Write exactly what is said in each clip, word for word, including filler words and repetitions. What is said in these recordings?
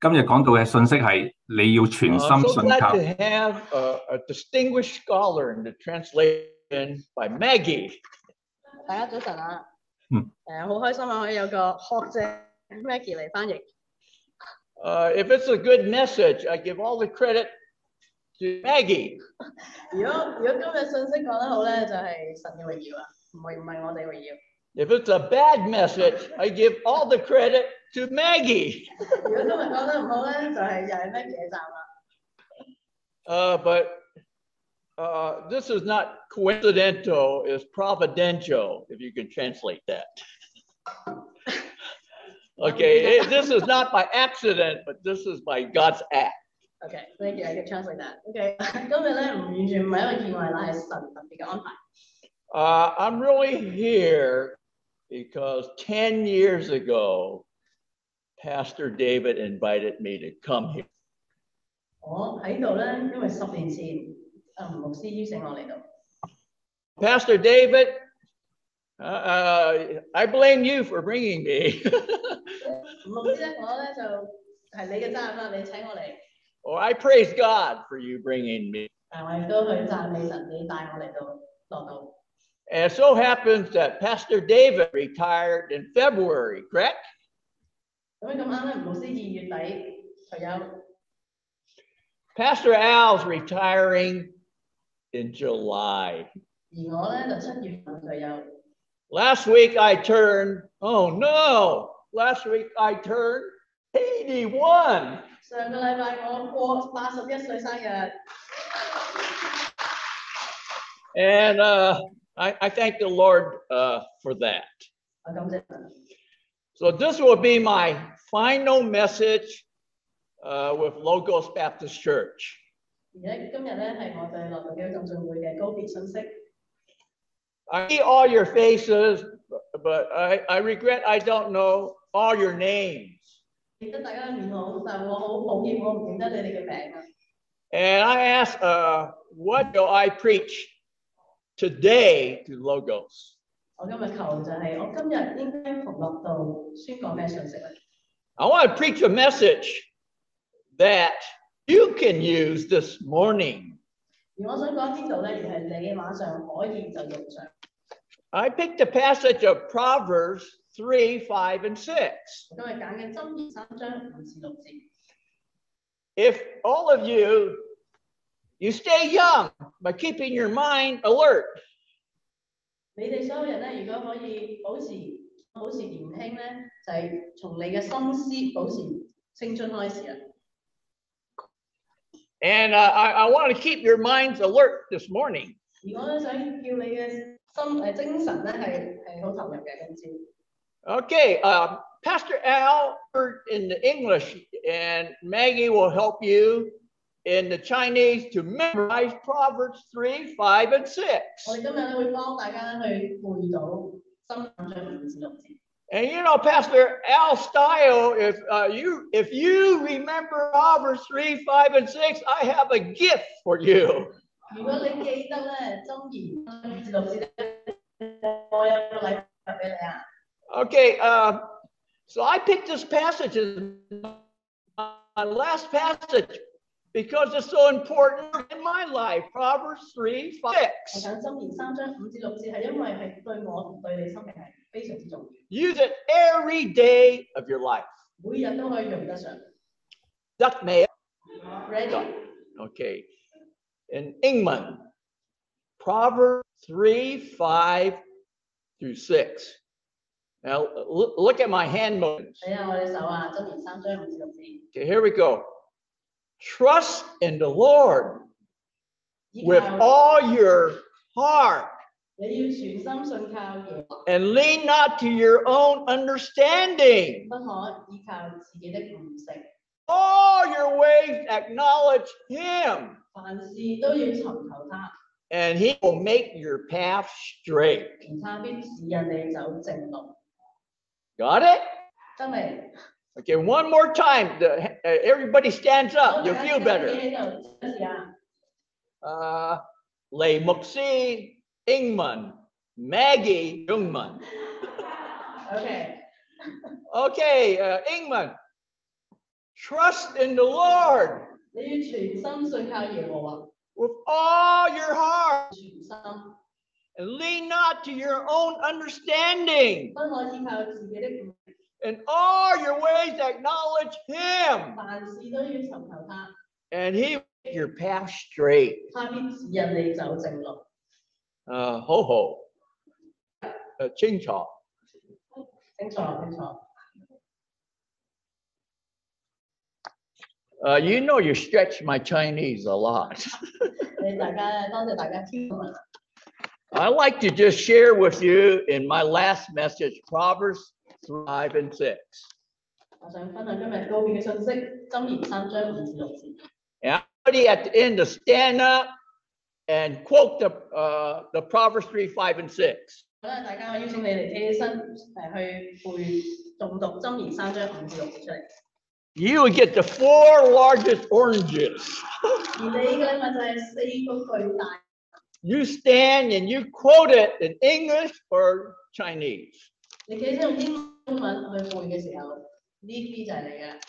今日講到嘅信息係你要全 Uh, 心 so 信 glad 靠。 to have a, a distinguished scholar in the translation by Maggie. 大家早晨啊， 嗯， 誒好開心啊，可以有個學者 Maggie 嚟翻譯。 Uh, if it's a good message, I give all the credit to Maggie. 如果如果今日信息講得好咧，就係、是、神嘅榮耀啊，唔係唔係我哋榮耀。 If it's a bad message, I give all the credit to Maggie. 如果今日講得唔好咧，就係、是、又係 Maggie 嘅責啦。 Uh, but uh, this is not coincidental, it's providential, if you can translate that. Okay, it, this is not by accident, but this is by God's act. Okay, thank you. I can translate that. Okay, 今日咧唔完全唔係一個意外，乃係神特別嘅安排。 Uh, I'm really here because ten years ago, Pastor David invited me to come here. 我喺度咧，因為十年前，誒牧師邀請我嚟到。 Pastor David, uh, uh, I blame you for bringing me. 牧師咧，我咧就係你嘅責任啦，你請我嚟。 Oh, I praise God for you bringing me. 但我亦都去讚美神，你帶我嚟到落到。 And it so happens that Pastor David retired in February, correct? 咁咁啱咧，牧師二月底退休。 Pastor Al's retiring in July. 而我咧就七月份退休。 Last week I turned, oh no, last week I turned eighty-one. 上個禮拜我過八十一歲生日。 And uh, I, I thank the Lord uh, for that. 我感謝神。 So this will be my final message uh, with Logos Baptist Church. 而家今日咧係我對樂道基督浸信會嘅告別信息。 I see all your faces, but I, I regret I don't know all your names. 記得大家嘅面孔，但係我好抱歉，我唔認得你哋嘅名啊。 And I asked, uh, what will I preach today to Logos? 我今日求就係、我今日應該同樂道宣講咩信息咧？ I want to preach a message that you can use this morning. 而我想講呢度咧，而係你馬上可以就用上。 I picked a passage of Proverbs three, five, and six. 今日揀嘅箴言三章五至六節。 If all of you, you stay young by keeping your mind alert. 你哋所有人咧，如果可以保持保持年輕咧，就係、從你嘅心思保持青春開始啊！ And uh, I, I want to keep your minds alert this morning. 而我咧想叫你嘅心誒精神咧係係好投入嘅今朝。 Okay, uh, Pastor Al heard in the English, and Maggie will help you in the Chinese to memorize Proverbs three, five, and six. 我哋今日咧會幫大家去背到三章五至六節。 And you know, Pastor Al's style, if uh, you if you remember Proverbs three, five, and six, I have a gift for you. 如果你記得咧箴言五至六節咧，我有個禮物俾你啊！ Okay, uh, so I picked this passage as my last passage because it's so important in my life. Proverbs three, 我 six. 揀箴言三章五至六節係因為係對我同對你生命係非常之重要， Use it every day of your life. 每日都可以用得上。 Duck mail. Ready？ Okay. In England, Proverbs three, five through six. Now look, look at my hand motions. 睇下我哋手啊，箴言三章五至六節。 Okay, here we go. Trust in the Lord 依 with 靠 all your heart 你要全心信靠耶和華， and lean not to your own understanding. 不可依靠自己的悟性， All your ways acknowledge him, 凡事都要尋求他， and he will make your path straight. 而他必使人哋走正路。 Got it? 得未？ Okay, one more time. The, uh, everybody stands 好 up. You'll 大家 feel 企 better. 喺度試下。 Uh, Lei Muxi Ingman, Maggie Jungman. OK。 Okay, uh, Ingman. Trust in the Lord 你要全心信靠耶和華， with all your heart 全心， and lean not to your own understanding. 不可以靠自己的悟， In all your ways acknowledge him, 凡事都要尋求他， and he will make your path straight. 他必指引你走正路。 Uh, ho ho. Uh, ching chong. 清楚清楚， Uh, you know you stretch my Chinese a lot. 你大家多謝大家挑問。 I like to just share with you in my last message, Proverbs five and six. 我想分享今日告別嘅信息，箴言三章五至六節。 And everybody at the end to stand up and quote the, uh, the Proverbs three, five, and six. 好啦，大家我邀請你哋企起身，誒去背誦讀箴言三章五至六節出嚟。 You would get the four largest oranges. 而你嘅禮物就係四個巨大。 You stand and you quote it in English or Chinese. 你企起身用英文去背嘅時候，呢啲就係你嘅。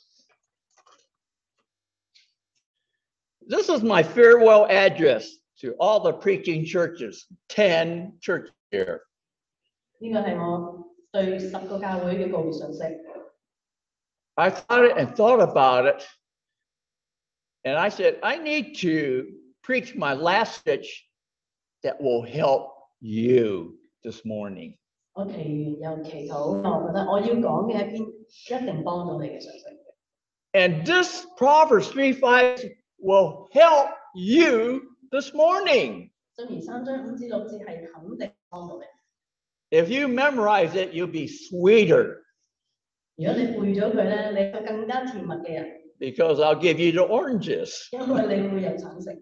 This is my farewell address to all the preaching churches, ten churches here. 呢個係我對十個教會嘅告別信息。 I thought it and thought about it. And I said, I need to preach my last speech that will help you this morning. 我祈完又祈禱，我覺得我要講嘅一篇一定幫到你嘅信息。 And this Proverbs three, five will help you this morning. 箴言三章五至六節係肯定幫到你。 If you memorize it, you'll be sweeter 如果你背咗佢咧，你會更加甜蜜嘅人， because I'll give you the oranges. 因為你會有橙色。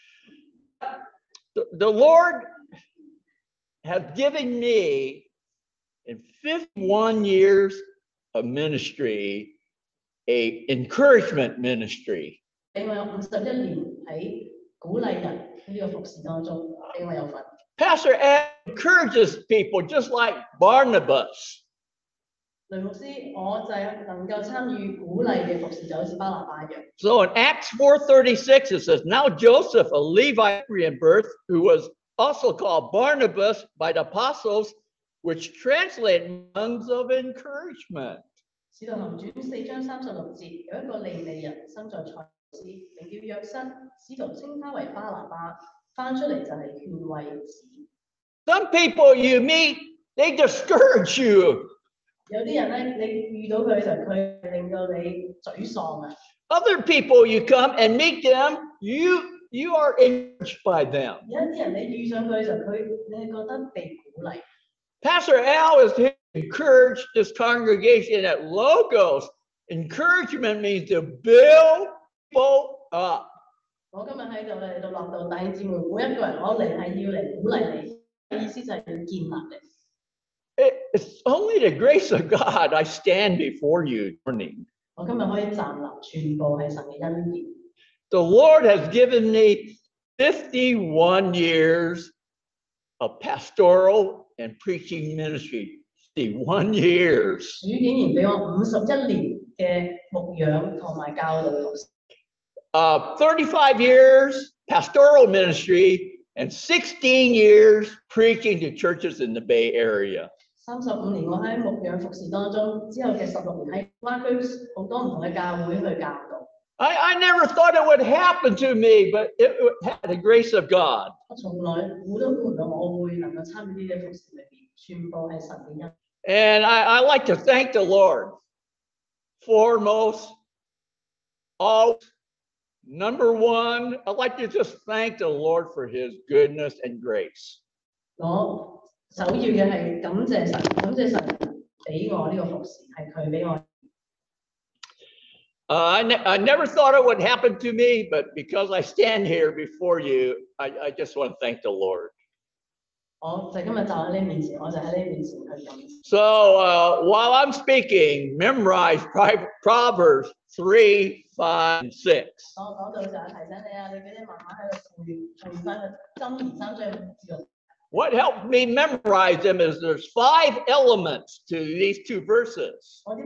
The, the Lord has given me in fifty-one years of ministry, a encouragement ministry. 俾我有五十一年喺鼓勵人呢個服侍當中，俾我有份。 Pastor Ed encourages people just like Barnabas. 雷牧師，我就係能夠參與鼓勵嘅服侍，就好似巴拿巴一樣。 So in Acts four thirty-six, it says, now Joseph, a Levite in birth, who was also called Barnabas by the apostles, which translate months of encouragement. 使徒行傳四章三十六節，有一個利未人生在塞浦斯，名叫約瑟，使徒稱他為巴拿巴，翻出嚟就係勸慰子。 Some people you meet, they discourage you. 有啲人咧，你遇到佢嘅時候，佢令到你沮喪啊。 Other people you come and meet them, you you are encouraged by them. 有一啲人你遇上佢嘅時候，佢你係覺得被鼓勵。 Pastor Al is here to encourage this congregation at Logos. Encouragement means to build people up. 我今日喺度嚟到落到弟兄姊妹，每一個人我嚟係要嚟鼓勵你，意思就係要建立你。 It- It's only the grace of God I stand before you this morning. 我今日可以站立，全部係神嘅恩典。 The Lord has given me fifty-one years of pastoral and preaching ministry. fifty-one years. 主竟然俾我五十一年嘅牧養同埋教導服侍， Uh, thirty-five years pastoral ministry and sixteen years preaching to churches in the Bay Area. 三十五年我喺牧養服侍當中，之後嘅十六年喺灣區好多唔同嘅教會去教導。 I, I never thought it would happen to me, but it, it had the grace of God. 我從來估都估唔到我會能夠參與呢啲服侍裏邊，全部係神嘅恩。 And I, I like to thank the Lord. Foremost, all number one, I'd like to just thank the Lord for his goodness and grace. 我首要嘅係感謝神，感謝神俾我呢個服侍，係佢俾我。 Uh, I, ne- I never thought it would happen to me, but because I stand here before you, I, I just want to thank the Lord. 我就今日就喺你面前，我就喺你面前去感謝。 So uh, while I'm speaking, memorize Pri- Proverbs three, five, and six. 我講到就係提醒你啊，你俾你慢慢喺度背背翻個箴言三章五至六。 What helped me memorize them is there's five elements to these two verses. 我點樣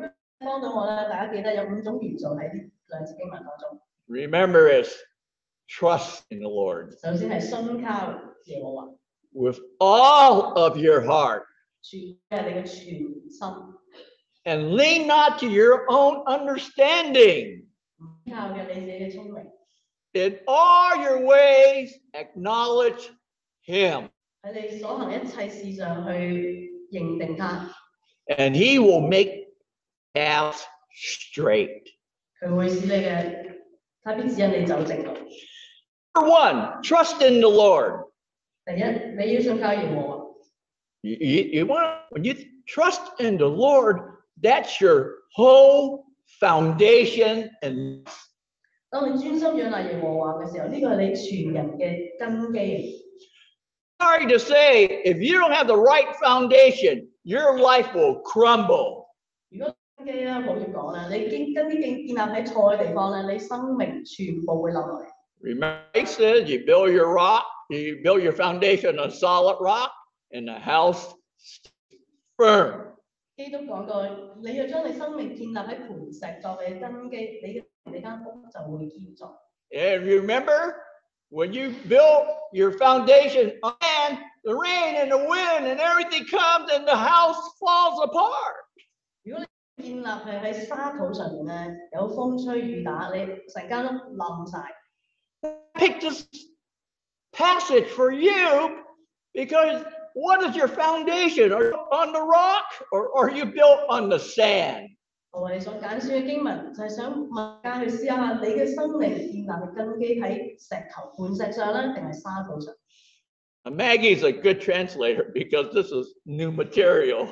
幫到我咧，大家記得有五種元素喺呢兩節經文當中。 Remember, it's trust in the Lord 首先係信靠耶和華， with all of your heart 全係你嘅全心， and lean not to your own understanding. 唔靠嘅你自己嘅聰明， In all your ways, acknowledge Him, 喺你所行一切事上去認定他， and He will make paths straight. 佢會使你嘅，他必指引你走正路。 Number one, trust in the Lord. 第一，你要信靠耶和華。 You, you, you want when you trust in the Lord, that's your whole foundation. And 當你專心仰賴耶和華嘅時候，呢個係你全人嘅根基。 sorry to say, if you don't have the right foundation, your life will crumble. 如果根基咧，好要講啦，你建根基建建立喺錯嘅地方咧，你生命全部會冧落嚟。 Remember, he said, you build your rock, you build your foundation on solid rock, and the house firm. 基督講過，你要將你生命建立喺磐石作嘅根基，你嘅你間屋就會堅壯。 And remember, when you build your foundation on land, the rain and the wind and everything comes and the house falls apart. 如果你建立係喺沙土上面咧，有風吹雨打，你成間屋冧晒。 Pick this passage for you because what is your foundation? Are you on the rock or are you built on the sand? 我為你所揀選嘅經文就係想問大家去思考下，你嘅生命建立嘅根基喺石頭磐石上咧，定係沙土上？ Maggie is a good translator because this is new material.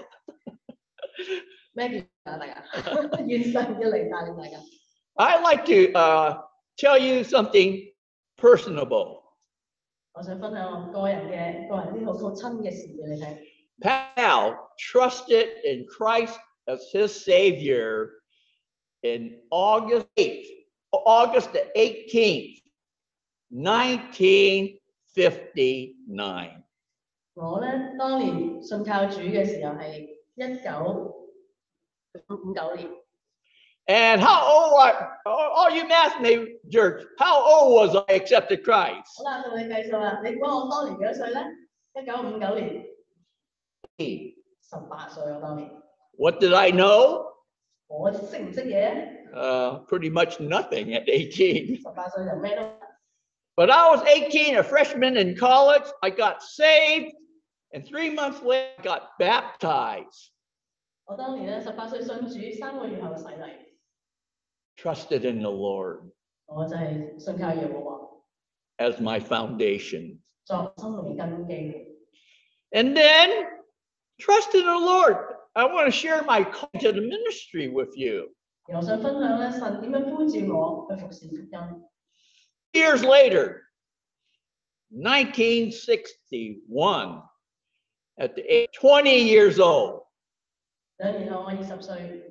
咩叫大家？願神嘅靈帶領大家。 I'd like to uh, tell you something personable. 我想分享我個人嘅個人啲好好親嘅事俾你聽。 Pal trusted in Christ as his Savior in August eighth, August the eighteenth, nineteen fifty-nine. 我咧當年信靠主嘅時候係一九五九年。 And how old are all you math majors? How old was I accepted Christ? 好啦，同你計數啦。你估我當年幾多歲咧？一九五九年，十八歲我當年。 What did I know? 我識唔識嘢？ Uh, pretty much nothing at eighteen. 十八歲就咩都。 But I was eighteen, a freshman in college. I got saved, and three months later, I got baptized. 我當年咧十八歲信主，三個月後洗禮。 Trusted in the Lord 我就係信靠耶和華 as my foundation. 作生命嘅根基。 And then, trust in the Lord. I want to share my call to the ministry with you. 而我想分享咧，神點樣呼召我去服侍福音。 Years later, nineteen sixty-one, at the age twenty years old, 兩年後我二十歲，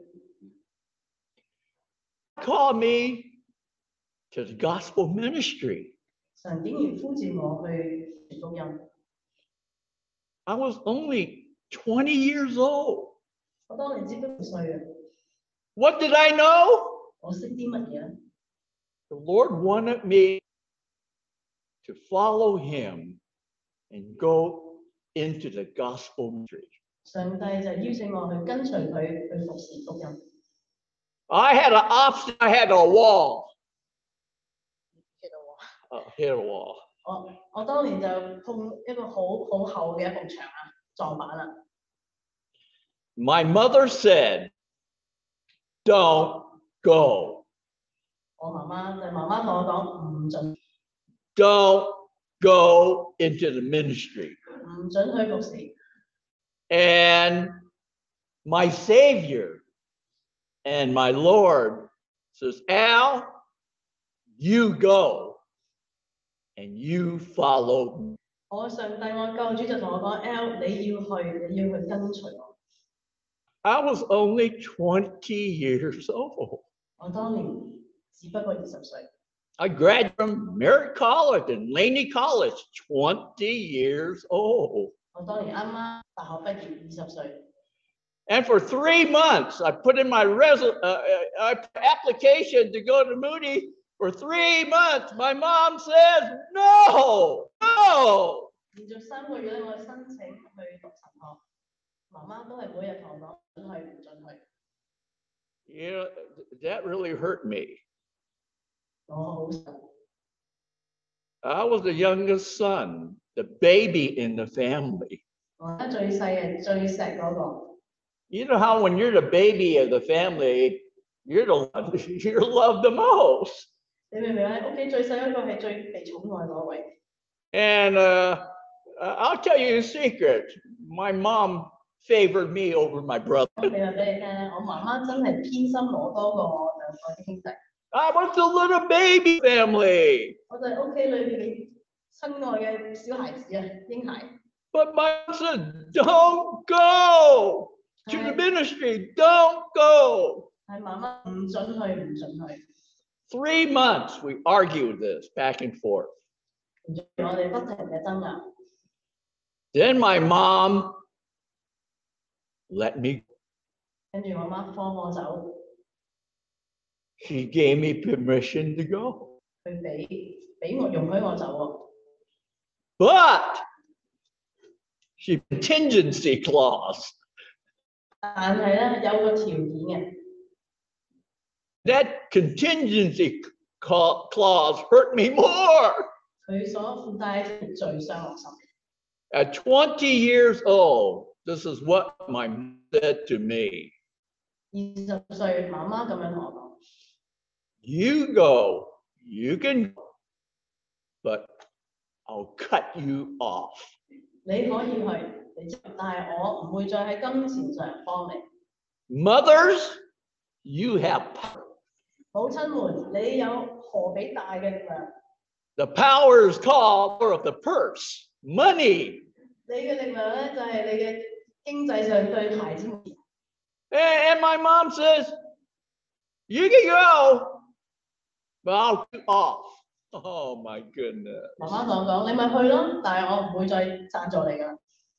called me to the gospel ministry. 神竟然呼召我去傳福音。 I was only twenty years old. 我當年只不過五歲啊， What did I know? 我識啲乜嘢咧？ The Lord wanted me to follow him and go into the gospel ministry. 上帝就邀請我去跟隨佢去服侍福音。 I had an obstacle, I had a wall. Uh, hit a wall. 我我當年就碰一個好好厚嘅一埲牆啊，撞板啦。 My mother said, don't go. 我媽媽就媽媽同我講唔準 Don't go into the ministry. 唔準去服侍。 And my Savior and my Lord says, Al, you go and you follow me. 我上帝我救主就同我講 ，L 你要去，你要去跟隨我。 I was only twenty years old. 我當年只不過二十歲， I graduated from Merritt College and Laney College, twenty years old. 我當年啱啱大學畢業，二十歲。 And for three months, I put in my resol- uh, uh, application to go to Moody. For three months, my mom says, no, no. 連續三個月咧，我申請去讀神學，媽媽都係每日同我講準去唔準去。 You know, that really hurt me. 我好神， I was the youngest son, the baby in the family. 我咧最細嘅最錫嗰個。 You know how when you're the baby of the family, you're the you're loved the most. 你明唔明啊？屋企最細嗰個係最被寵愛嗰位。 And uh, I'll tell you a secret. My mom favored me over my brother. 我俾話俾你聽咧，我媽媽真係偏心我多過我兩個啲兄弟。 I was the little baby family. 我就係屋企裏邊嘅親愛嘅小孩子啊，嬰孩。 But my mom said, don't go to the ministry. Don't go. 係媽媽唔準去，唔準去。 Three months we argued this back and forth. 我哋不停嘅爭拗。 Then my mom let me. 跟住我媽放我走， She gave me permission to go. 佢俾俾我容許我走喎。 But she contingency clause. 但係咧有個條件嘅， That contingency ca- clause hurt me more. 佢所附帶嘅罪傷我心。 At twenty years old, this is what my mom said to me. 二十歲媽媽咁樣同我講： You go, you can go, but I'll cut you off. 你可以去，你知但係我唔會再喺金錢上幫你。 Mothers, you have power. 母親們，你有何比大嘅力量？ The power is called power of the purse, money. 你嘅力量咧就係、是、你嘅經濟上對孩子們。 And, and my mom says, you can go, but I'll cut you off. Oh my goodness. 媽媽同我講：你咪去咯，但係我唔會再贊助你噶。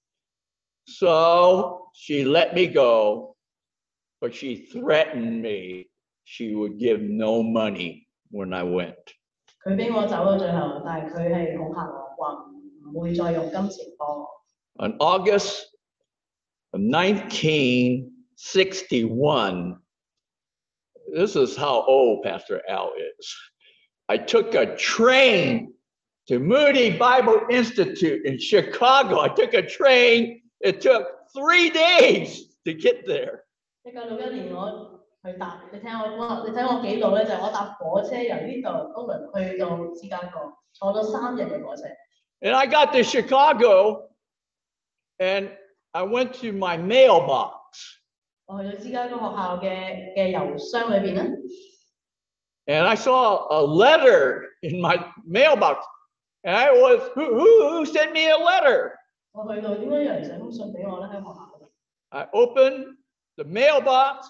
So she let me go, but she threatened me she would give no money when I went. 佢俾我走到最後，但係佢係恐嚇我，話唔會再用金錢幫我。 On August of nineteen sixty-one, this is how old Pastor Al is. I took a train to Moody Bible Institute in Chicago. I took a train. It took three days to get there. 一九六一年我去搭，你睇我我你睇我記錄咧，就係、我搭火車由呢度歐倫去到芝加哥，坐咗三日嘅火車。 And I got to Chicago and I went to my mailbox. 我去到芝加哥學校嘅嘅郵箱裏邊咧， And I saw a letter in my mailbox. And I was, who, who, who sent me a letter? 我去到點解有人寫封信俾我咧？喺學校嗰度， I opened the mailbox.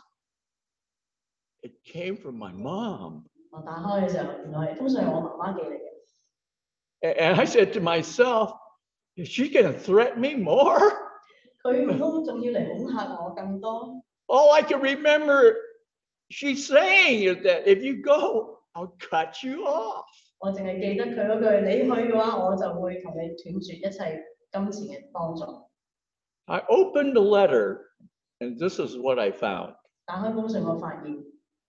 It came from my mom. 我打開嘅時候，原來係封信係我媽媽寄嚟嘅。 A- And I said to myself, is she going to threaten me more? 佢唔通仲要嚟恐嚇我更多？ All I can remember she's saying is that if you go, I'll cut you off. 我淨係記得佢嗰句：你去嘅話，我就會同你斷絕一切金錢嘅幫助。 I opened the letter, and this is what I found. 打開封信，我發現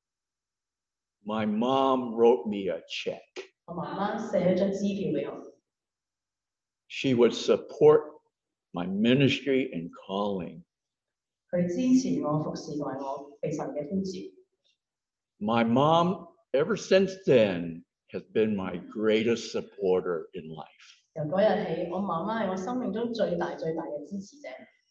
My mom wrote me a check. 我媽媽寫咗張支票俾我， She would support my ministry and calling. 佢支持我服侍同埋我被神嘅呼召。 My mom, ever since then, has been my greatest supporter in life. 由嗰日起，我媽媽係我生命中最大最大嘅支持者。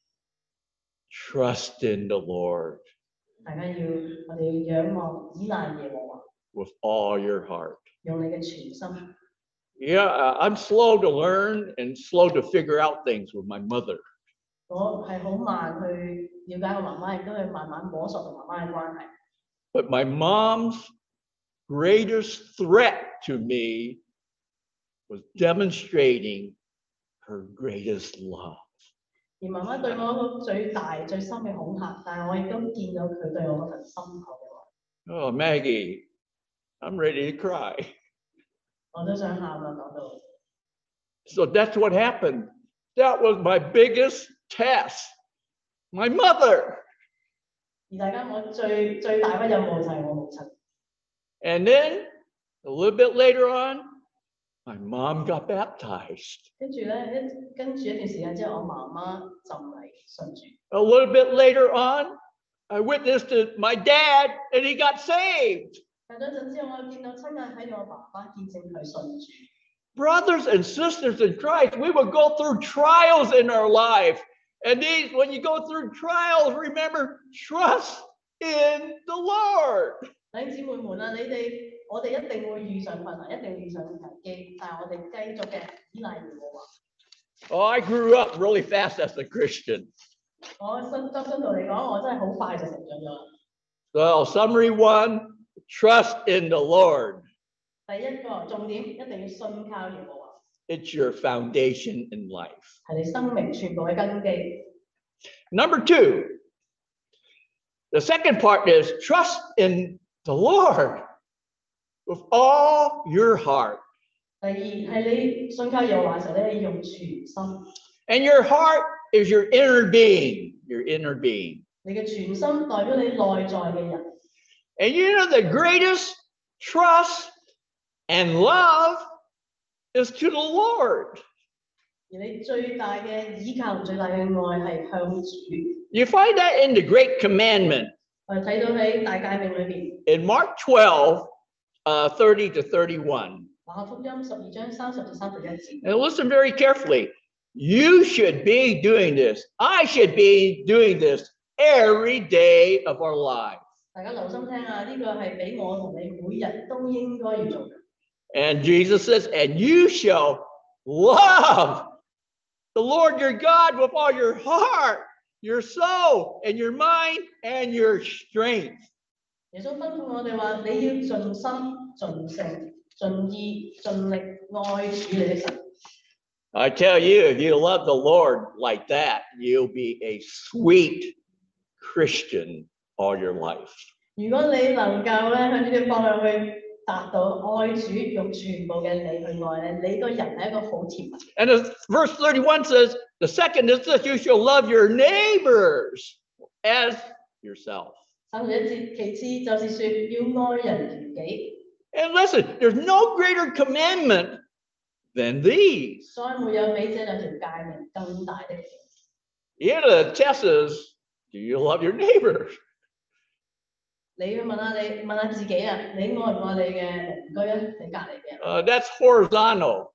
Trust in the Lord 大家要我哋要仰望依賴耶和華， with all your heart. 用你嘅全心。 Yeah, uh, I'm slow to learn and slow to figure out things with my mother. 我係好慢去了解我媽媽，亦都係慢慢摸索同媽媽嘅關係。 But my mom's greatest threat to me was demonstrating her greatest love. 而媽媽對我一個最大最深嘅恐嚇，但係我亦都見到佢對我嗰份深厚嘅愛。 Oh, Maggie, I'm ready to cry. 我都想喊啊，講到。 So that's what happened. That was my biggest test. My mother. 而大家我最最大嘅任務就係我母親。 And then a little bit later on, my mom got baptized. 跟住咧，一跟住一段時間之後，我媽媽浸禮信主。 A little bit later on, I witnessed to my dad and he got saved. 隔咗陣之後，我見到親眼睇到我爸爸見證佢信主。 Brothers and sisters in Christ, we will go through trials in our life. And these, when you go through trials, remember, trust in the Lord. 弟兄姊妹們啊，你哋我哋一定會遇上困難，一定會遇上危機，但係我哋繼續嘅依賴耶和華。 Oh, I grew up really fast as a Christian. 我信執信徒嚟講，我真係好快就成長咗啦。 So, summary one, trust in the Lord. 第一個重點一定要信靠耶和華， It's your foundation in life. 係你生命全部嘅根基。 Number two, the second part is trust in the Lord with all your heart. 第二係你信靠耶和華嘅時候咧，你用全心。 And your heart is your inner being, your inner being. 你嘅全心代表你內在嘅人。 And you know the greatest trust and love is to the Lord. 而你最大嘅依靠同最大嘅愛係向主。 You find that in the Great Commandment 我哋睇到喺大誡命裏邊， in Mark twelve, uh, thirty to thirty-one. 馬可福音十二章三十至三十一節。 And listen very carefully. You should be doing this. I should be doing this every day of our lives. 大家留心聽啊！呢、這個係俾我同你每日都應該要做嘅。 And Jesus says, and you shall love the Lord your God with all your heart, your soul, and your mind, and your strength. 耶穌吩咐我哋話：你要盡心、盡性、盡意、盡力愛主你的神。 I tell you, if you love the Lord like that, you'll be a sweet Christian all your life. 如果你能夠咧向呢啲方向去達到愛主，用全部嘅你去愛咧，你個人係一個好甜蜜。 And as verse thirty-one says, the second is this, you shall love your neighbors as yourself. 三十一節，其次就是說要愛人如己。 And listen, there's no greater commandment than these. 再沒有比這兩條誡命更大的。 Here the test is, do you love your neighbor? 你要問下你問下自己啊，你愛唔愛你嘅鄰居啊？你隔離嘅人？ Uh, that's horizontal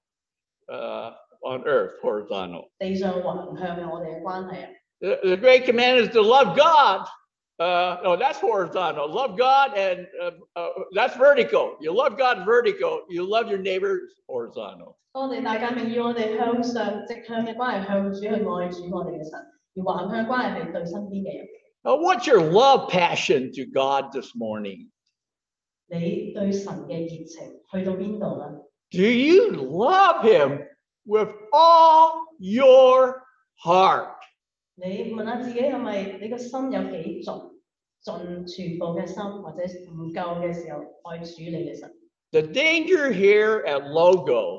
uh, on earth, horizontal. 地上橫向嘅我哋嘅關係啊。 The, the great command is to love God. Uh, no, that's horizontal. Love God, and uh, uh, that's vertical. You love God vertical. You love your neighbors horizontal. 當我哋大誡命要我哋向上直向嘅關係，向主去愛主我哋嘅神；而橫向關係係對身邊嘅人。 Now, what's your love passion to God this morning? 你對神嘅熱情去到邊度啦？ Do you love Him with all your heart? 你問下自己係咪你個心有幾盡，盡全部嘅心，或者唔夠嘅時候愛主你嘅神？ The danger here at Logos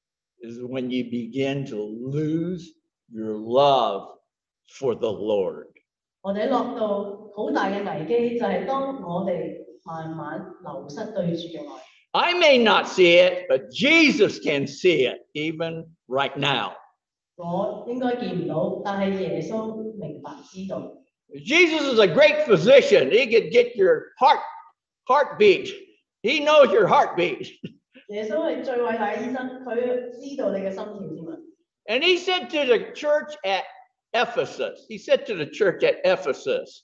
is when you begin to lose your love for the Lord. 我哋落到好大嘅危機，就係當我哋慢慢流失對主嘅愛。 I may not see it, but Jesus can see it even right now. 我應該見唔到，但係耶穌明白知道。 Jesus is a great physician. He could get your heart heartbeat. He knows your heartbeat. 耶穌係最偉大嘅醫生，佢知道你嘅心跳添啊！ And he said to the church at Ephesus, he said to the church at Ephesus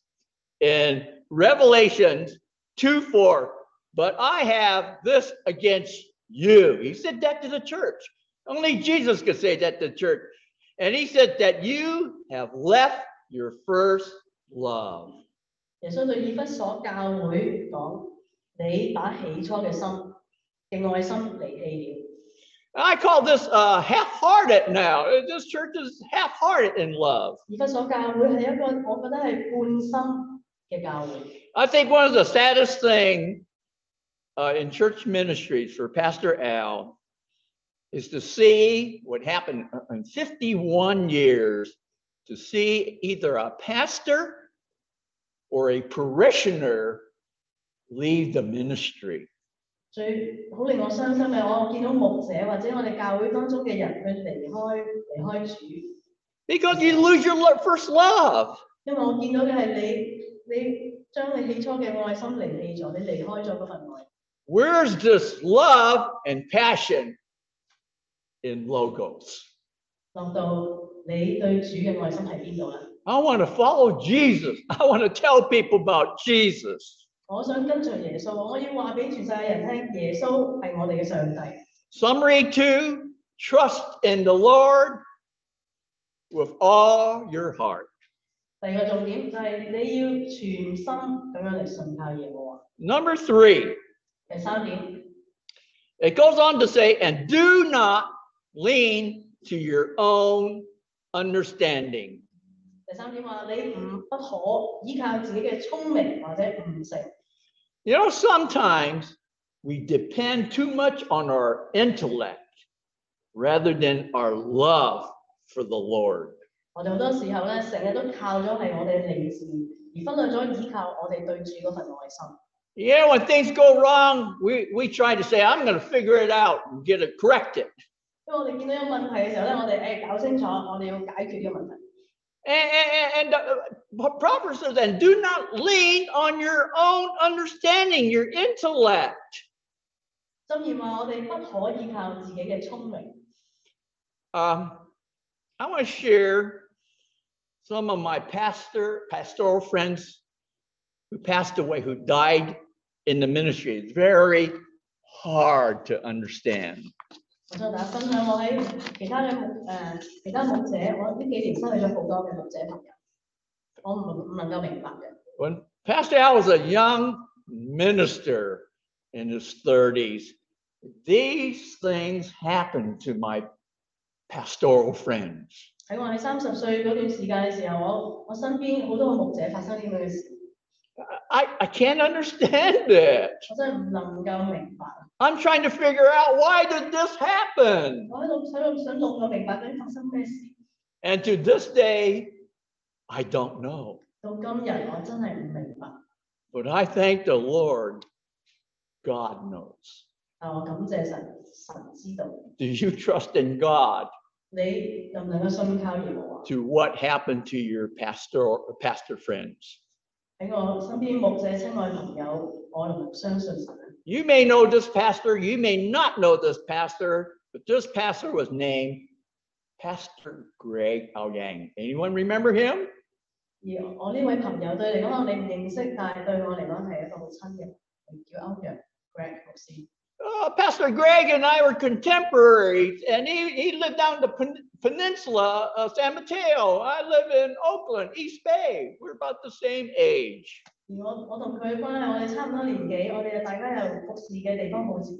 in Revelation two four, but I have this against you. He said that to the church. Only Jesus could say that to the church. And he said that you have left your first love. 耶穌對以弗所教會講：你把起初嘅心嘅愛心離棄了。 I call this uh, half-hearted now. This church is half-hearted in love. 而家所教會係一個我覺得係半心嘅教會。 I think one of the saddest things uh, in church ministries for Pastor Al is to see what happened in fifty-one years, to see either a pastor or a parishioner leave the ministry. 最好令我傷心嘅，我見到牧者或者我哋教會當中嘅人，佢離開離開主， Because you lose your lo- first love. 因為我見到嘅係你你將你起初嘅愛心離棄咗，你離開咗嗰份愛。 Where's this love and passion in Logos? 落到你對主嘅愛心喺邊度咧？ I want to follow Jesus. I want to tell people about Jesus. 我想跟隨耶穌，我要話俾全世界人聽，耶穌係我哋嘅上帝。 Summary two, trust in the Lord with all your heart. 第二個重點就係你要全心咁樣嚟信靠耶和華。 Number three, 第三點， it goes on to say, and do not lean to your own understanding. 第三點話你唔不可依靠自己嘅聰明或者悟性。 You know, sometimes we depend too much on our intellect rather than our love for the Lord. 我哋好多時候咧，成日都靠咗係我哋嘅理智，而忽略咗依靠我哋對主嗰份愛心。 Yeah, when things go wrong, we, we try to say, I'm going to figure it out and get it corrected. 因為我哋見到有問題嘅時候咧，我哋誒搞清楚，我哋要解決呢個問題。 And, and, and uh, Proverbs says, and do not lean on your own understanding, your intellect. 箴言話我哋不可依靠自己嘅聰明。 Um, I want to share some of my pastor, pastoral friends who passed away, who died in the ministry. It's very hard to understand. 我想大家分享我喺其他嘅牧誒其他牧者，我呢幾年失去咗好多嘅牧者朋友，我唔唔能夠明白嘅。 When Pastor Al was a young minister in his thirties, these things happened to my pastoral friends. 喺我喺三十歲嗰段時間嘅時候，我我身邊好多個牧者發生呢咁嘅事， I, I can't understand it. 我真係唔能夠明白。 I'm trying to figure out, why did this happen? 我喺度喺度想弄我明白究竟發生咩事。 And to this day, I don't know. 到今日我真係唔明白， But I thank the Lord, God knows. 但我感謝神，神知道。 Do you trust in God 你能唔能夠信靠耶和華？ to what happened to your pastor, pastor friends? 喺我身邊牧者親愛朋友，我能相信神。 You may know this pastor, you may not know this pastor, but this pastor was named Pastor Greg Aoyang. Anyone remember him? 而我呢位朋友對你嚟講，可能你唔認識，但係對我嚟講係一個好親嘅人，叫歐陽 Greg 牧師。 Uh, Pastor Greg and I were contemporaries, and he, he lived down the pen- peninsula of San Mateo. I live in Oakland, East Bay. We're about the same age. 而我我同佢嘅關係，我哋差唔多年紀，我哋大家又服侍嘅地方好接近。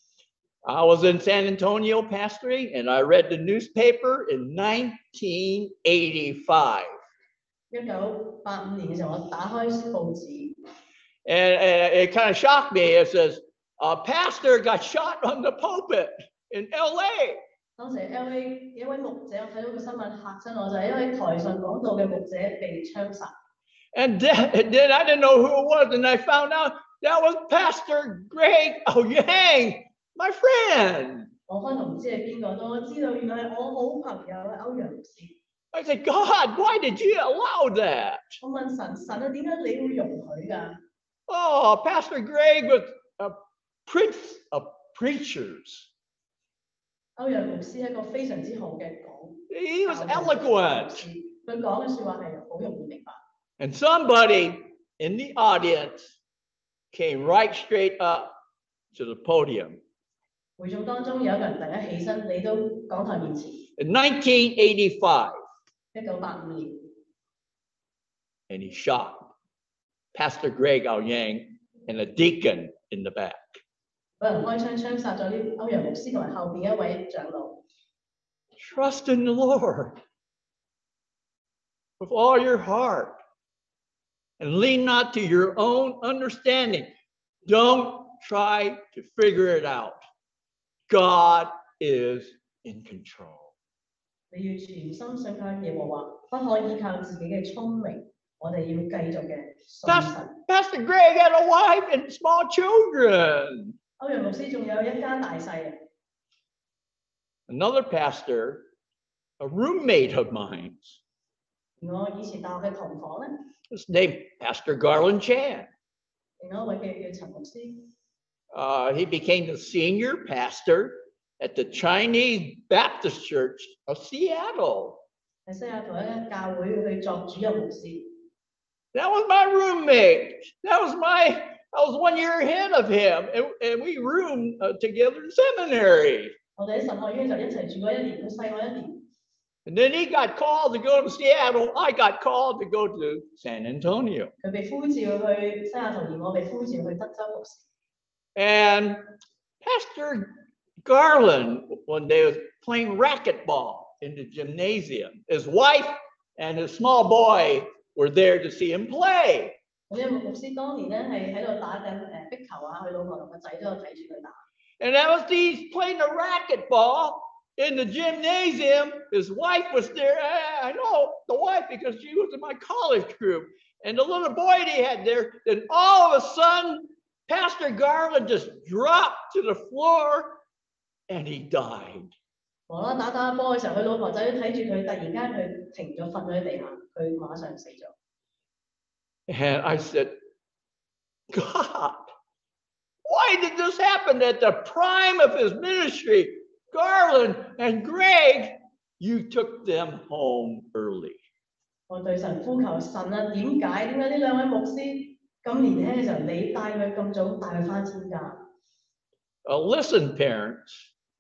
I was in San Antonio pastoring, and I read the newspaper in nineteen eighty-five. 一九八五年嘅時候，我打開報紙， And, and it kind of shocked me. It says, a pastor got shot on the pulpit in L A. 當時 L A 一位牧者，我睇到個新聞嚇親我，就係一位台上講道嘅牧者被槍殺。 And then, then I didn't know who it was, and I found out that was Pastor Greg Aoyang, my friend. 我開頭唔知係邊個，到我知道原來係我好朋友歐陽牧師。 I said, God, why did you allow that? 我問神，神啊，點解你會容許㗎？ Oh, Pastor Greg was a prince of preachers. 歐陽牧師係一個非常之好嘅講， He was 教導嘅 eloquent. 牧師佢講嘅説話係好容易明白。 And somebody in the audience came right straight up to the podium. 會眾當中有一個人突然間起身嚟到講台面前， In nineteen eighty-five, 一九八五年， and he shot Pastor Greg Aoyang and a deacon in the back. 有人開槍槍殺咗呢歐陽牧師同埋後邊一位長老。 Trust in the Lord with all your heart and lean not to your own understanding. Don't try to figure it out. God is in control. 你要全心信靠耶和華，不可依靠自己嘅聰明。我哋要繼續嘅信 Pastor, 神。 Pastor Greg had a wife and small children. 歐陽牧師仲有一家大細。 Another pastor, a roommate of mine, 而我以前大學嘅同房咧， his name Pastor Garland Chan. 另外一位嘅叫陳牧師， Uh, he became the senior pastor at the Chinese Baptist Church of Seattle. 喺西雅圖一間教會去作主任牧師。 That was my roommate. That was my, I was one year ahead of him, and, and we roomed uh, together in seminary. 我哋喺神學院就一齊住過一年，佢細我一年。 And then he got called to go to Seattle. I got called to go to San Antonio. 佢被呼召去西雅圖，而我被呼召去德州服侍。 And Pastor Garland one day was playing racquetball in the gymnasium. His wife and his small boy were there to see him play. 咁呢個牧師當年咧係喺度打緊誒壁球啊，佢老婆同個仔都有睇住佢打。 And as he's playing the racquetball in the gymnasium, his wife was there. I, I know the wife because she was in my college group. And the little boy he had there, then all of a sudden, Pastor Garland just dropped to the floor and he died. 無啦打打波嘅時候，佢老婆仔都睇住佢，突然間佢停咗，瞓咗喺地下，佢馬上死咗。 And I said, God, why did this happen at the prime of his ministry? Garland and Greg, you took them home early. 我對神呼求神啊，點解點解呢兩位牧師咁年輕嘅時候，你帶佢咁早帶佢翻天家？ Uh, listen, parents,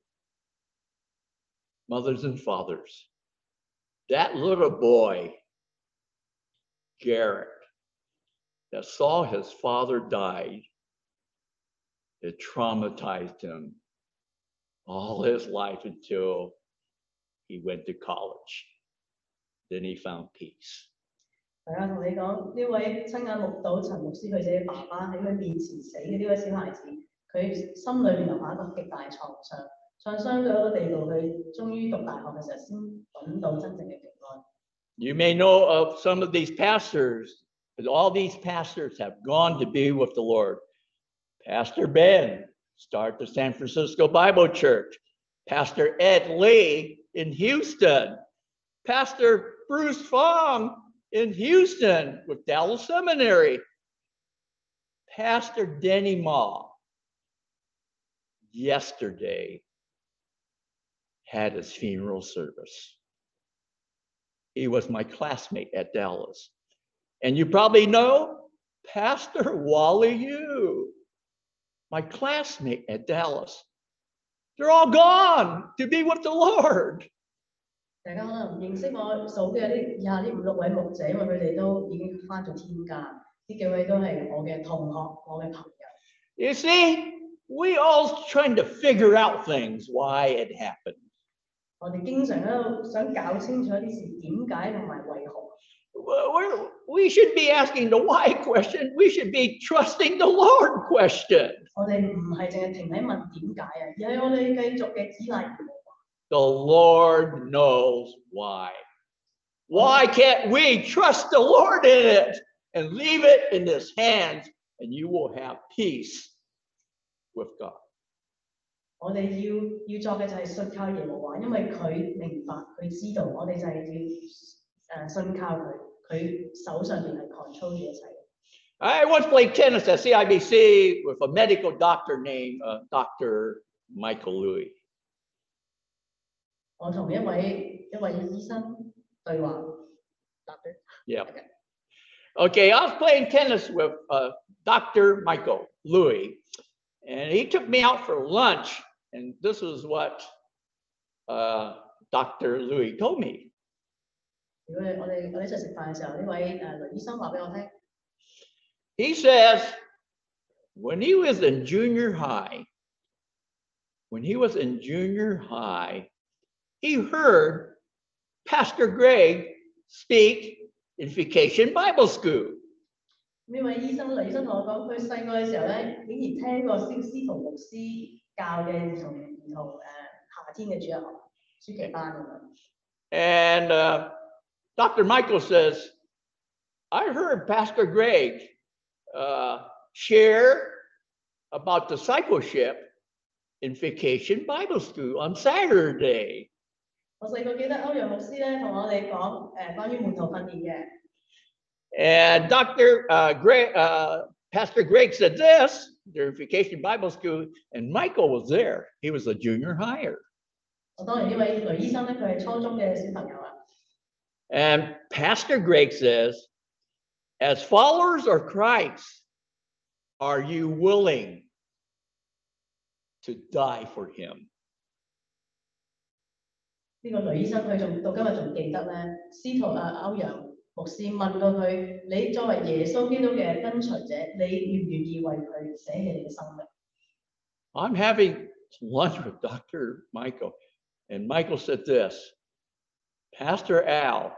mothers and fathers, that little boy, Garrett, that saw his father die, it traumatized him all his life until he went to college. Then he found peace. 大家同你講，呢位親眼目睹陳牧師佢自己爸爸喺佢面前死嘅呢位小孩子，佢心裏面留下一個極大創傷，創傷到一個地步，佢終於讀大學嘅時候先揾到真正嘅平安。 You may know of some of these pastors, but all these pastors have gone to be with the Lord. Pastor Ben started the San Francisco Bible Church. Pastor Ed Lee in Houston. Pastor Bruce Fong in Houston with Dallas Seminary. Pastor Denny Ma yesterday had his funeral service. He was my classmate at Dallas. And you probably know Pastor Wally Yu, my classmate at Dallas. They're all gone to be with the Lord. 大家可能唔認識我數嘅呢以下呢五六位牧者，因為佢哋都已經翻咗天家。呢幾位都係我嘅同學，我嘅朋友。 You see, we all trying to figure out things, why it happened. 我哋經常喺度想搞清楚啲事點解同埋為何。 We're, we should be asking the why question. We should be trusting the Lord question. 我哋唔係淨係停喺問點解啊，而係我哋繼續嘅依賴耶和華。 The Lord knows why. Why can't we trust the Lord in it and leave it in His hands, and you will have peace with God? 我哋要要做嘅就係信靠耶和華，因為佢明白，佢知道，我哋就係要誒信靠佢，佢手上邊係 control 住一切。 I once played tennis at C I B C with a medical doctor named uh, Doctor Michael Louis. 我同一位一位醫生對話。Doctor. Yeah. Okay, I was playing tennis with uh, Doctor Michael Louis, and he took me out for lunch, and this is what uh, Doctor Louis told me. 如果我哋我哋一齊食飯嘅時候，呢位誒雷醫生話俾我聽， He says when he was in junior high, when he was in junior high, he heard Pastor Greg speak in Vacation Bible School. 呢位醫生雷醫生同我講，佢細個嘅時候咧，竟然聽過司司徒牧師教嘅兒童兒童誒夏天嘅主日學暑期班咁樣。 And uh, Doctor Michael says, I heard Pastor Greg uh, share about discipleship in Vacation Bible School on Saturday. 我細個記得歐陽牧師咧同我哋講誒關於門徒訓練嘅。 And Doctor Uh, Greg, uh, Pastor Greg said this during Vacation Bible School, and Michael was there. He was a junior higher. 我當然呢位雷醫生咧，佢係初中嘅小朋友啊。 And Pastor Greg says, as followers of Christ, are you willing to die for him? 呢個雷醫生佢仲到今日仲記得咧，司徒啊歐陽牧師問過佢：你作為耶穌基督嘅跟隨者，你願唔願意為佢捨棄你嘅生命？ I'm having lunch with Doctor Michael, and Michael said this, Pastor Al,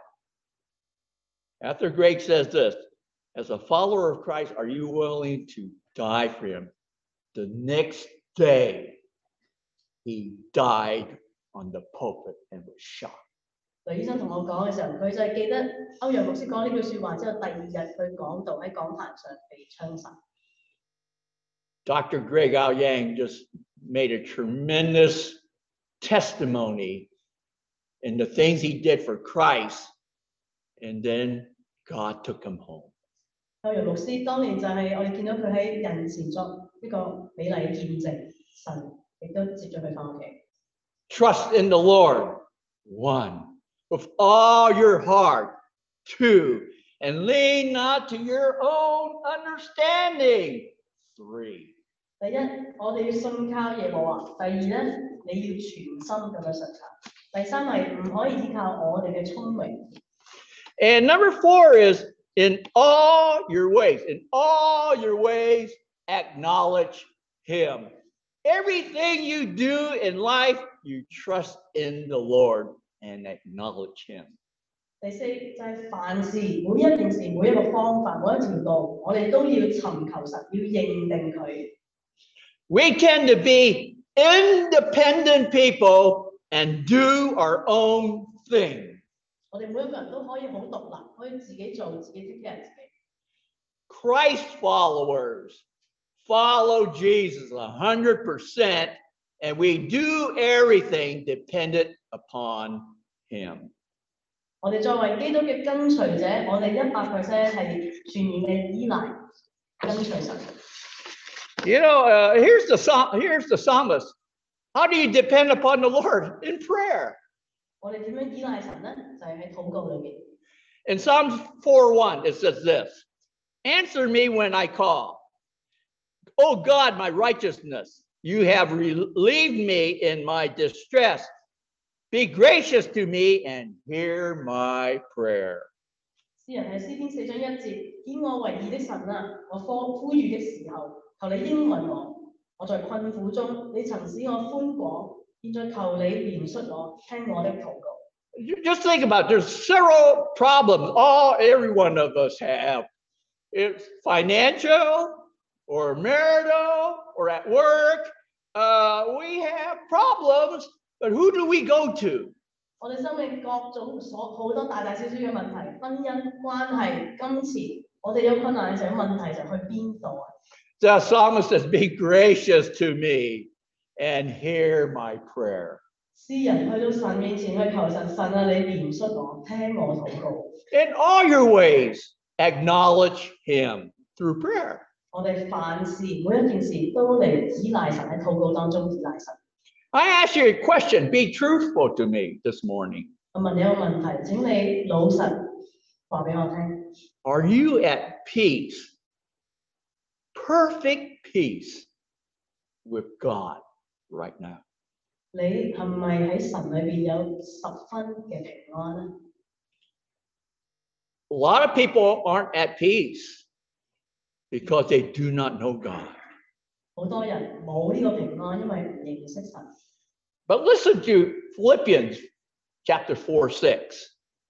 after Greg says this, as a follower of Christ, are you willing to die for him? The next day, he died on the pulpit and was shot. 雷醫生同我講嘅時候，佢就係記得歐陽牧師講呢句説話之後，第二日佢講道喺講壇上被槍殺。 Doctor Greg Al Yang just made a tremendous testimony in the things he did for Christ, and then God took him home. 歐陽牧師當年就係我哋見到佢喺人前作呢個美麗嘅見證，神亦都接咗佢翻屋企。 Trust in the Lord, one, with all your heart, two, and lean not to your own understanding, three. 第一，我哋要信靠耶和華；第二咧，你要全心咁樣信靠；第三係唔可以依靠我哋嘅聰明。 And number four is in all your ways, in all your ways, acknowledge him. Everything you do in life, you trust in the Lord and acknowledge him. 第四就係凡事每一件事每一個方法每一條路，我哋都要尋求神，要認定佢。 We tend to be independent people and do our own thing. 我哋每一個人都可以好獨立，可以自己做自己 take care 自己。 Christ followers follow Jesus one hundred percent, and we do everything dependent upon him. 我哋作為基督嘅跟隨者，我哋一百 percent 係全然嘅依賴跟隨神。 You know, uh, here's the psalm, here's the psalmist. How do you depend upon the Lord? In prayer. 我哋點樣依賴神咧？就係喺禱告裏邊。 In Psalm four one, it says this, answer me when I call. Oh God, my righteousness, you have relieved me in my distress. Be gracious to me and hear my prayer. 詩人喺詩篇四章一節，以我為義的神啊，我呼呼籲的時候，求你應允我。我在困苦中，你曾使我寬廣，現在求你憐恤我，聽我的禱告。 You just think about it. There's several problems all every one of us have. It's financial or marital or at work. Uh, we have problems, but who do we go to? 我哋生命各種所好多大大小小嘅問題，婚姻關係、金錢，我哋有困難嘅時候，問題就去邊度啊？ The psalmist says, be gracious to me and hear my prayer. 詩人去到神面前去求神，神啊，你憐恤我，聽我禱告。 In all your ways, acknowledge him through prayer. 我哋凡事每一件事都嚟依賴神，喺禱告當中依賴神。 I ask you a question. Be truthful to me this morning. 我問你一個問題，請你老實話俾我聽。 Are you at peace, perfect peace with God right now? 你係咪喺神裏邊有十分嘅平安咧？ A lot of people aren't at peace because they do not know God. 好多人冇呢個平安，因為唔認識神。 But listen to Philippians chapter four, six.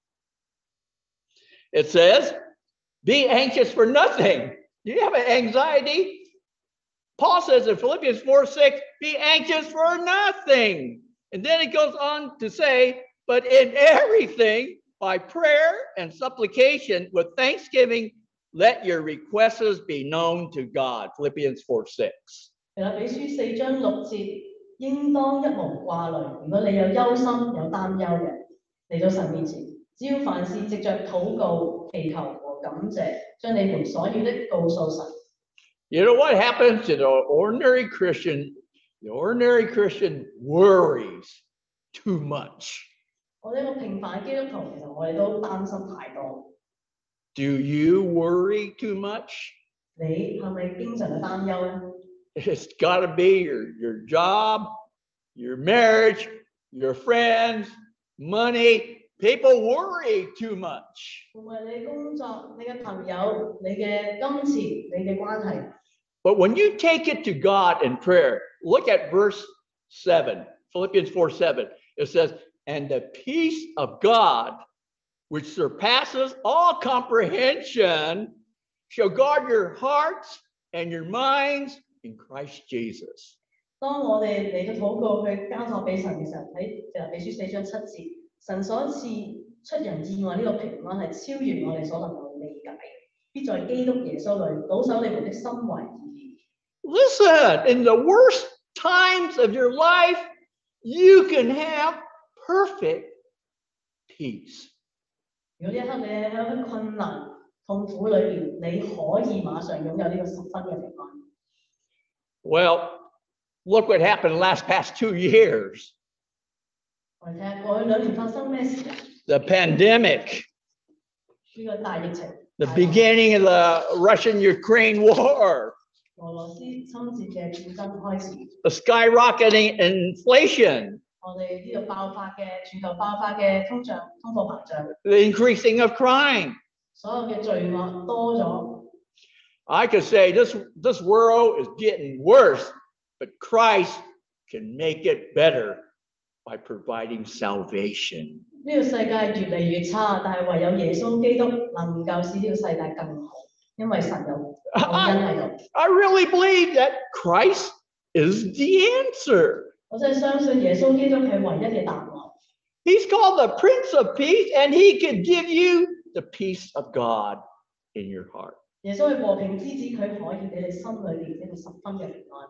It says, be anxious for nothing. Do you have anxiety? Paul says in Philippians four, six, be anxious for nothing. And then it goes on to say, but in everything, by prayer and supplication with thanksgiving, let your requests be known to God. Philippians four, six. 腓立比書四章六節，應當一無掛慮。如果你有憂心、有擔憂嘅，嚟到神面前，只要凡事藉着禱告、祈求和感謝，將你們所要的告訴神。 You know what happens to the ordinary Christian? The ordinary Christian worries too much. 我呢個平凡基督徒，其實我哋都擔心太多。 Do you worry too much? 你係咪經常嘅擔憂咧？ It's got to be your, your job, your marriage, your friends, money. People worry too much. 會唔會你工作、你嘅朋友、你嘅金錢、你嘅關係？ But when you take it to God in prayer, look at verse seven, Philippians four, seven. It says, and the peace of God, which surpasses all comprehension, shall guard your hearts and your minds in Christ Jesus. 當我哋嚟到禱告去交託俾神嘅時候，喺腓立比書四章七節，神所賜出人意外呢個平安係超越我哋所能夠理解，必在基督耶穌裏保守你們的心懷意念。 Listen, in the worst times of your life, you can have perfect peace. 如果呢一刻你喺困難、痛苦裏邊，你可以馬上擁有呢個十分嘅平安。 Well, look what happened last past two years. 我哋睇下過去兩年發生咩事啊？ The pandemic, 呢個大疫情， the beginning of the Russian-Ukraine war, 俄羅斯侵佔嘅戰爭開始， the skyrocketing inflation, 我哋呢度爆發嘅全球爆發嘅通脹、通貨膨脹， the increasing of crime. 所有嘅罪惡多咗。 I could say this, this world is getting worse, but Christ can make it better by providing salvation. 呢個世界越嚟越差，但係唯有耶穌基督能夠使呢個世界更好，因為神有救恩喺度。 I really believe that Christ is the answer. 我真係相信耶穌基督係唯一嘅答案。 He's called the Prince of Peace, and he can give you the peace of God in your heart. 耶穌係和平之子，佢可以俾你心裏邊呢個十分嘅平安。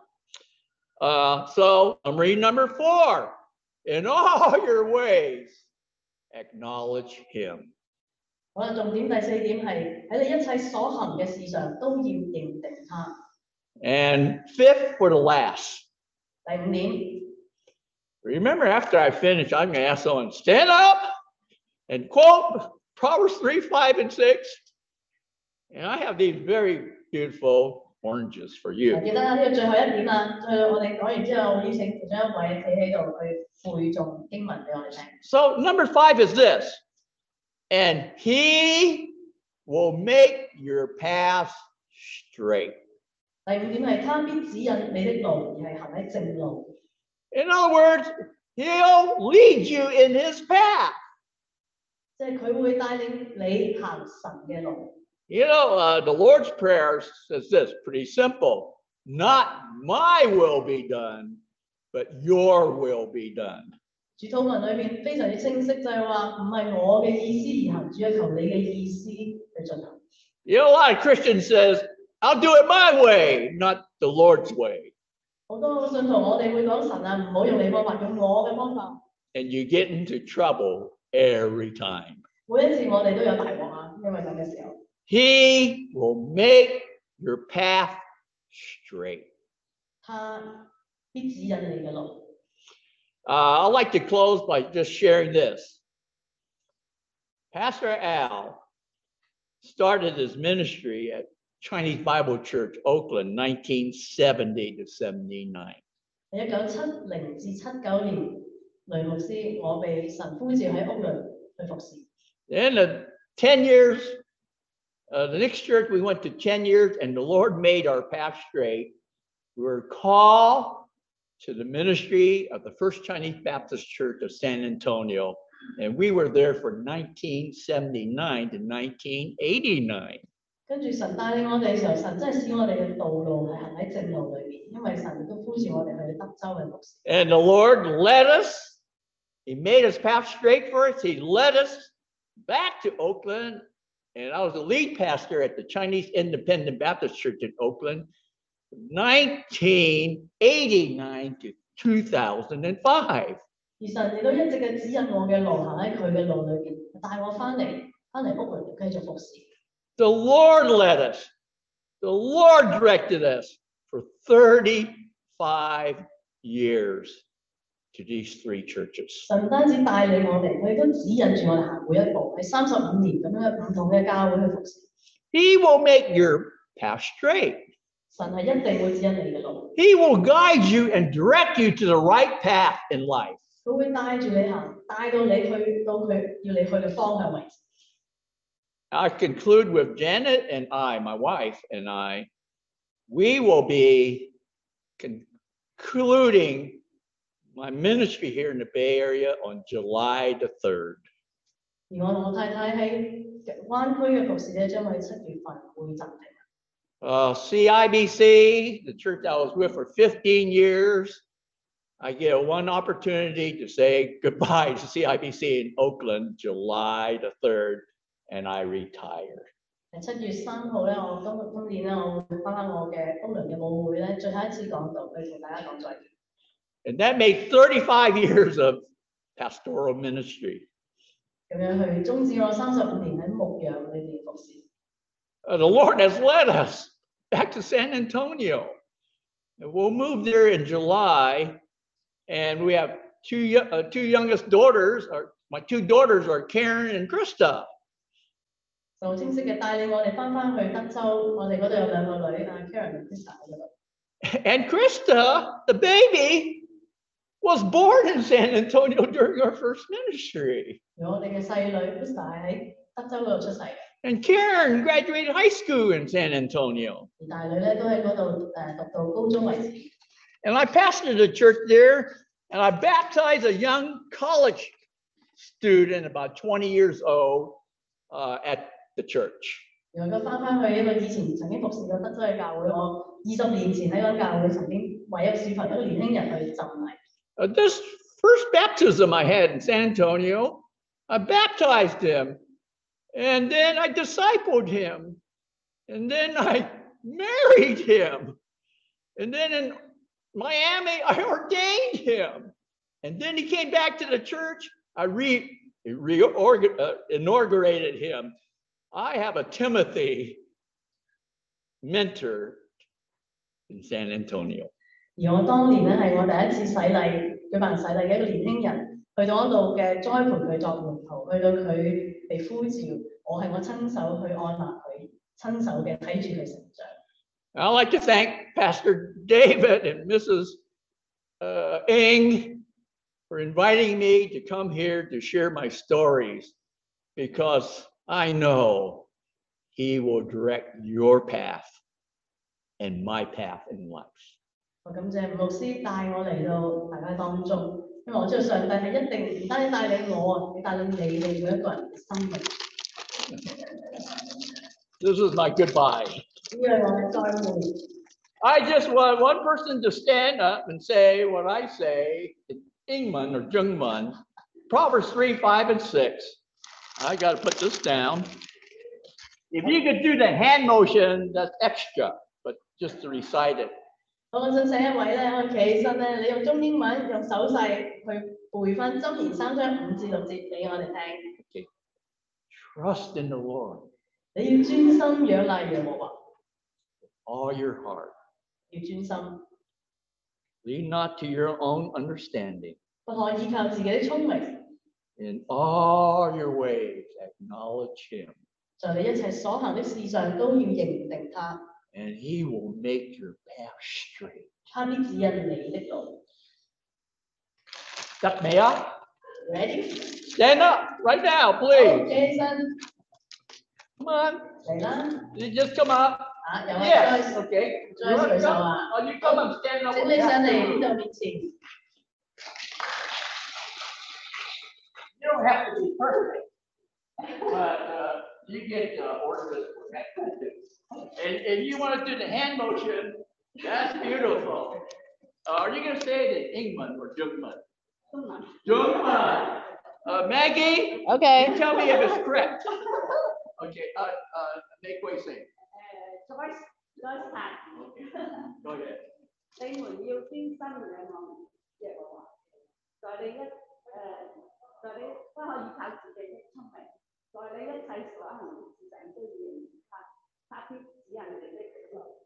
Uh, so, summary number four. In all your ways, acknowledge him. 好啦，重點第四點係喺你一切所行嘅事上都要認定他。 And fifth for the last. 第五點， Remember, after I finish, I'm going to ask someone, stand up and quote Proverbs three, five, and six. And I have these very beautiful oranges for you. 記得呢個最後一點啦。最後我哋講完之後，邀請其中一位企喺度去背誦經文俾我哋聽。 So number five is this. And he will make your path straight. 第五點係他必指引你的路，而係行喺正路。 In other words, he'll lead you in his path. 即係佢會帶領你行神嘅路。 You know, uh, the Lord's Prayer says this, pretty simple. Not my will be done, but your will be done. 主禱文裏面非常之清晰，就係話唔係我嘅意思而行，主係求你嘅意思去進行。 You know, a lot of Christians says, I'll do it my way, not the Lord's way. 好多信徒我哋會講神啊，唔好用你方法，用我嘅方法。 And you get into trouble every time. 每一次我哋都有大鑊啊，因為咁嘅時候。 He will make your path straight. 他必指引你嘅路。 Uh, I'd like to close by just sharing this. Pastor Al started his ministry at Chinese Bible Church, Oakland, nineteen seventy to seventy-nine. 喺一九七零至七九年，雷牧師我被神呼召喺屋崙去服侍。 In the ten years, uh, the next church we went to ten years, and the Lord made our path straight. were called to the ministry of the First Chinese Baptist Church of San Antonio, and we were there for nineteen seventy-nine to nineteen eighty-nine. 跟住神帶領我哋嘅時候，神真係使我哋嘅道路係行喺正路裏邊，因為神都呼召我哋去德州嘅服侍。 And the Lord led us. He made his path straight for us. He led us back to Oakland. And I was the lead pastor at the Chinese Independent Baptist Church in Oakland, nineteen eighty-nine to two thousand five. 而神亦都一直嘅指引我嘅路，行喺佢嘅路裏邊，帶我翻嚟，翻嚟屋裏繼續服侍。 The Lord led us. The Lord directed us for thirty-five years to these three churches. 神唔單止帶領我哋，佢亦都指引住我哋行每一步，喺三十五年咁樣唔同嘅教會去服侍。 He will make your path straight. 神係一定會指引你嘅路。 He will guide you and direct you to the right path in life. 佢會帶住你行，帶到你去到佢要你去嘅方向為止。 I conclude with Janet and I, my wife and I, we will be concluding my ministry here in the Bay Area on July the third. 而我同我太太喺灣區嘅服侍咧，將會喺七月份會暫停。 Uh, C I B C, the church I was with for fifteen years, I get one opportunity to say goodbye to C I B C in Oakland, July the third, and I retire. 七月三號咧，我今今年咧，我會翻返我嘅歐倫嘅舞會咧，最後一次講道，去同大家講再見。 And that made thirty-five years of pastoral ministry. 咁樣去終止我三十五年喺牧養裏邊服侍。 Uh, the Lord has led us back to San Antonio. And we'll move there in July, and we have two uh, two youngest daughters. Or my two daughters are Karen and Krista. 就清晰嘅帶領我哋翻返去德州，我哋嗰度有兩個女啊 ，Karen 同 Krista 喺嗰度。 And Krista, the baby, was born in San Antonio during our first ministry. 我哋嘅細女 Krista 係喺德州嗰度出世嘅。 And Karen graduated high school in San Antonio. 而大女咧都喺嗰度誒讀到高中為止。 And I pastored a church there, and I baptized a young college student, about twenty years old, uh, at the church. 然後佢翻返去一個以前曾經服侍過德州嘅教會，我二十年前喺嗰間教會曾經為一個小朋友、一個年輕人去浸禮。 Uh, this first baptism I had in San Antonio, I baptized him, and then I discipled him, and then I married him, and then in Miami I ordained him, and then he came back to the church. I re, re uh, inaugurated him. I have a Timothy mentor in San Antonio. 而我當年咧係我第一次洗禮，舉辦洗禮嘅一個年輕人，去到嗰度嘅栽培佢作門徒，去到佢被呼召，我係我親手去按立佢，親手嘅睇住佢成長。 I'd like to thank Pastor David and Missus Uh, Ng for inviting me to come here to share my stories, because I know He will direct your path and my path in life. 我感謝吳牧師帶我嚟到大家當中，因為我知道上帝係一定唔單止帶領我啊，你帶領你哋每一個人嘅生命。 This is my goodbye. 呢個係我嘅再會。 I just want one person to stand up and say what I say in Ingman or Jungman, Proverbs three, five, and six. I got to put this down. If you could do the hand motion, that's extra, but just to recite it. 我想請一位咧，我企起身咧，你用中英文用手勢去背翻箴言三章五至六節俾我哋聽。 Okay. Trust in the Lord. 你要專心仰賴耶和華。 All your heart. 要專心。 Lean not to your own understanding. 不可依靠自己的聰明。 In all your ways, acknowledge Him. 在你一切所行的事上都要認定他。 And He will make your path straight. 他必指引你的路。 得未啊 Ready? Stand up right now, please. 企起身。 Come on. 嚟啦。 You just come up. 啊，有位 Yes, Joyce okay. You Joyce wanna 舉手 come? 啊， Oh, you come up, stand up. 請你上嚟呢度面前。 You don't have to be perfect, but uh, you get uh, ordered and and you want to do the hand motion. That's beautiful. Uh, are you going to say it in Ingman or Jungman? Jungman. Uh, Maggie. Okay. You tell me if it's correct. Okay. Uh, uh, make way say. Joyce Joyce 談 Go ahead. 你們要專心仰望耶和華，在你一誒，在你不可以靠自己的聰明，在你一切所行的事上都要認他，他必指引你的路。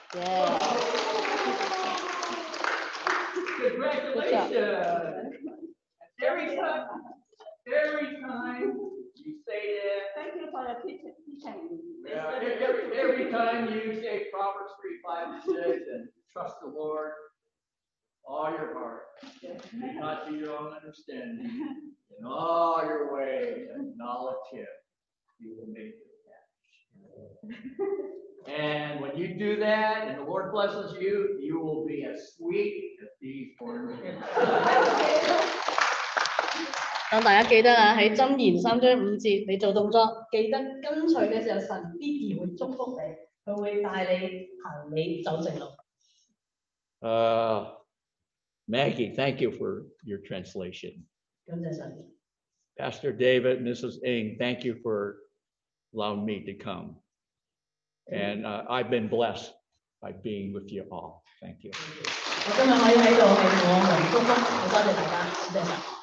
Congratulations. Every time, every time you say that. Thank you for the teaching. teaching. Yeah, every, every time you say Proverbs three, five, and six, and trust the Lord, all your heart, not to your own understanding, in all your ways, acknowledge Him. You will make it happen. And when you do that, and the Lord blesses you, you will be as sweet as these words. 當大家記得啊，喺箴言三章五節，你做動作，記得跟隨嘅時候，神必然會祝福你，佢會帶你行你走正路。 Uh, Maggie, thank you for your translation. 感謝神。 Pastor David, Missus Ng, thank you for allowing me to come. And uh, I've been blessed by being with you all. Thank you. 我今日可以喺度係我們祝福，好多謝大家，多謝神。